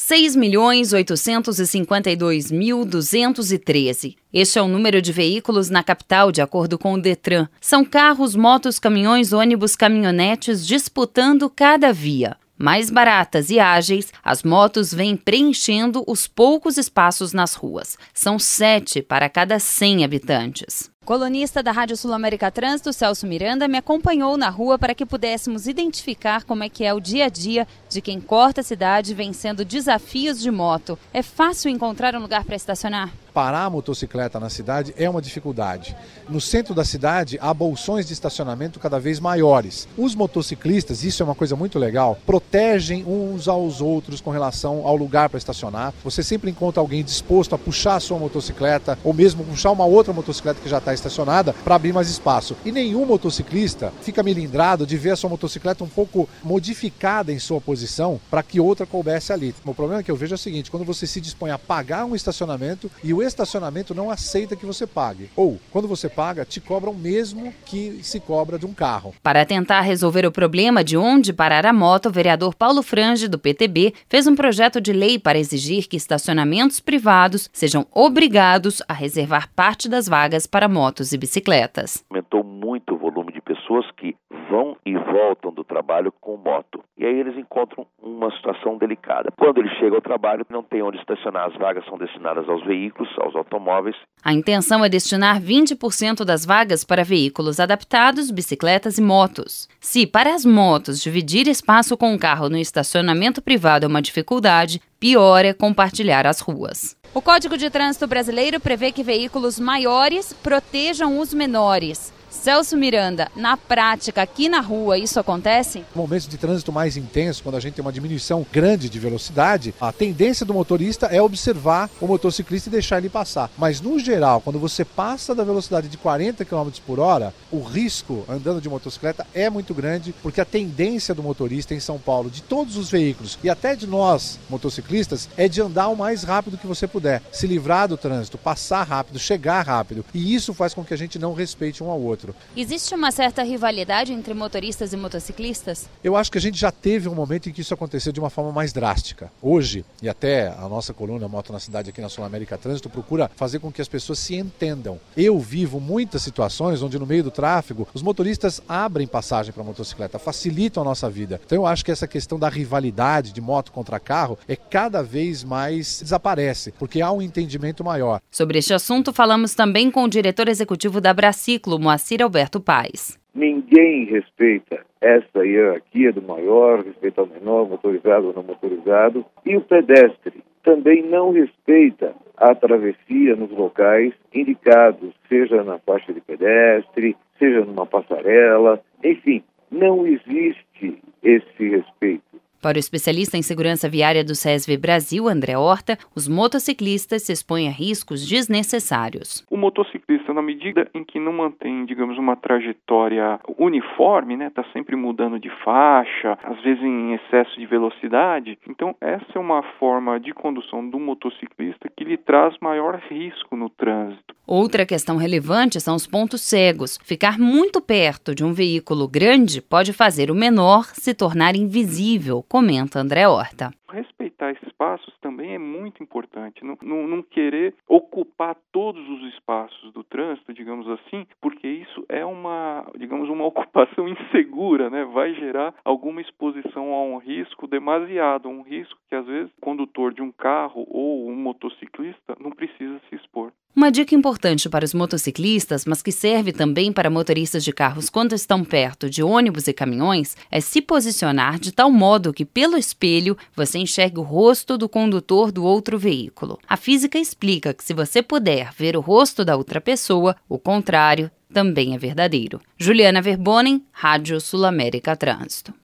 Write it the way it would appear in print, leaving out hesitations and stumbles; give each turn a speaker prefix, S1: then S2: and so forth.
S1: 6.852.213. Este é o número de veículos na capital, de acordo com o Detran. São carros, motos, caminhões, ônibus, caminhonetes disputando cada via. Mais baratas e ágeis, as motos vêm preenchendo os poucos espaços nas ruas. São 7 para cada 100 habitantes. O colunista da Rádio Sul-América Trânsito, Celso Miranda, me acompanhou na rua para que pudéssemos identificar como é que é o dia a dia de quem corta a cidade vencendo desafios de moto. É fácil encontrar um lugar para estacionar?
S2: Parar a motocicleta na cidade é uma dificuldade. No centro da cidade há bolsões de estacionamento cada vez maiores. Os motociclistas, isso é uma coisa muito legal, protegem uns aos outros com relação ao lugar para estacionar. Você sempre encontra alguém disposto a puxar a sua motocicleta ou mesmo puxar uma outra motocicleta que já está estacionada para abrir mais espaço. E nenhum motociclista fica melindrado de ver a sua motocicleta um pouco modificada em sua posição para que outra coubesse ali. O problema que eu vejo é o seguinte: quando você se dispõe a pagar um estacionamento e o estacionamento não aceita que você pague. Ou, quando você paga, te cobram o mesmo que se cobra de um carro.
S1: Para tentar resolver o problema de onde parar a moto, o vereador Paulo Frange, do PTB, fez um projeto de lei para exigir que estacionamentos privados sejam obrigados a reservar parte das vagas para motos e bicicletas.
S3: Aumentou muito o volume de pessoas que vão e voltam do trabalho com moto. E aí eles encontram uma situação delicada. Quando eles chegam ao trabalho, não tem onde estacionar. As vagas são destinadas aos veículos, aos automóveis.
S1: A intenção é destinar 20% das vagas para veículos adaptados, bicicletas e motos. Se, para as motos, dividir espaço com o carro no estacionamento privado é uma dificuldade, pior é compartilhar as ruas. O Código de Trânsito Brasileiro prevê que veículos maiores protejam os menores. Celso Miranda, na prática, aqui na rua, isso acontece?
S2: No momento de trânsito mais intenso, quando a gente tem uma diminuição grande de velocidade, a tendência do motorista é observar o motociclista e deixar ele passar. Mas, no geral, quando você passa da velocidade de 40 km por hora, o risco andando de motocicleta é muito grande, porque a tendência do motorista em São Paulo, de todos os veículos e até de nós, motociclistas, é de andar o mais rápido que você puder, se livrar do trânsito, passar rápido, chegar rápido. E isso faz com que a gente não respeite um ao outro.
S1: Existe uma certa rivalidade entre motoristas e motociclistas?
S2: Eu acho que a gente já teve um momento em que isso aconteceu de uma forma mais drástica. Hoje, e até a nossa coluna Moto na Cidade aqui na Sul-América Trânsito procura fazer com que as pessoas se entendam. Eu vivo muitas situações onde no meio do tráfego os motoristas abrem passagem para a motocicleta, facilitam a nossa vida. Então eu acho que essa questão da rivalidade de moto contra carro cada vez mais desaparece, porque há um entendimento maior.
S1: Sobre este assunto, falamos também com o diretor executivo da Braciclo, Moacir Alberto Paes.
S4: Ninguém respeita essa hierarquia do maior, respeita o menor, motorizado ou não motorizado, e o pedestre também não respeita a travessia nos locais indicados, seja na faixa de pedestre, seja numa passarela, enfim, não existe esse respeito.
S1: Para o especialista em segurança viária do SESV Brasil, André Horta, os motociclistas se expõem a riscos desnecessários.
S5: O motociclista, na medida em que não mantém, digamos, uma trajetória uniforme, está sempre mudando de faixa, às vezes em excesso de velocidade, então essa é uma forma de condução do motociclista que lhe traz maior risco no trânsito.
S1: Outra questão relevante são os pontos cegos. Ficar muito perto de um veículo grande pode fazer o menor se tornar invisível, comenta André Horta.
S5: Respeitar espaços também é muito importante, não querer ocupar todos os espaços do trânsito, digamos assim, porque isso é uma ocupação insegura, vai gerar alguma exposição a um risco demasiado, um risco que às vezes o condutor de um carro ou um motociclista não precisa se expor.
S1: Uma dica importante para os motociclistas, mas que serve também para motoristas de carros quando estão perto de ônibus e caminhões, é se posicionar de tal modo que, pelo espelho, você enxergue o rosto do condutor do outro veículo. A física explica que se você puder ver o rosto da outra pessoa, o contrário também é verdadeiro. Juliana Verbonen, Rádio Sul-América Trânsito.